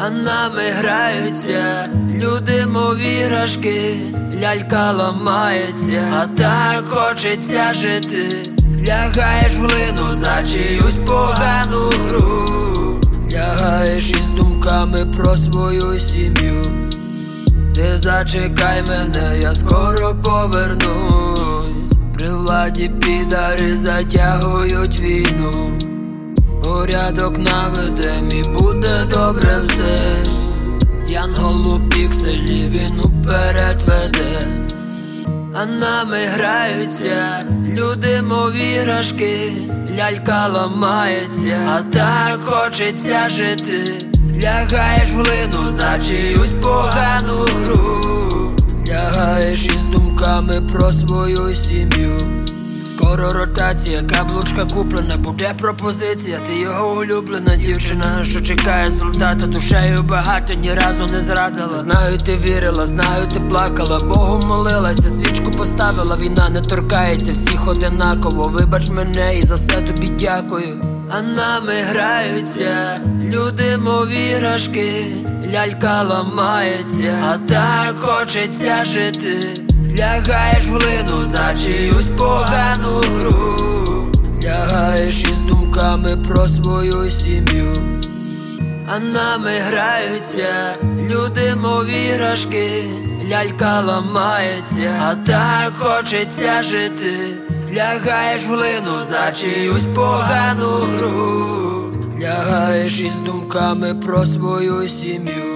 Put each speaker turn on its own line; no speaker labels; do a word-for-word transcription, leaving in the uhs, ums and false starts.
а нами граються люди, мов іграшки, лялька ламається, а так хочеться жити. Лягаєш в глину за чиюсь погану гру, лягаєш із думками про свою сім'ю. Ти зачекай мене, я скоро повернусь. При владі підари затягують війну. Порядок наведем і буде добре все. Янгол у пікселі він уперед веде, а нами граються люди, мов іграшки, лялька ламається, а так хочеться жити. Лягаєш в глину за чиюсь погану гру, лягаєш із думками про свою сім'ю. Скоро ротація, каблучка куплена, буде пропозиція. Ти його улюблена дівчина, що чекає солдата. Душею багато, ні разу не зрадила. Знаю, ти вірила, знаю, ти плакала, Богу молилася, свічку поставила. Війна не торкається всіх одинаково. Вибач мене і за все тобі дякую. А нами граються люди, мов іграшки, лялька ламається, а так хочеться жити. Лягаєш в глину за чиюсь погану гру, лягаєш із думками про свою сім'ю. А нами граються люди, мов іграшки, лялька ламається, а так хочеться жити. Лягаєш в глину за чиюсь погану гру, лягаєш із думками про свою сім'ю.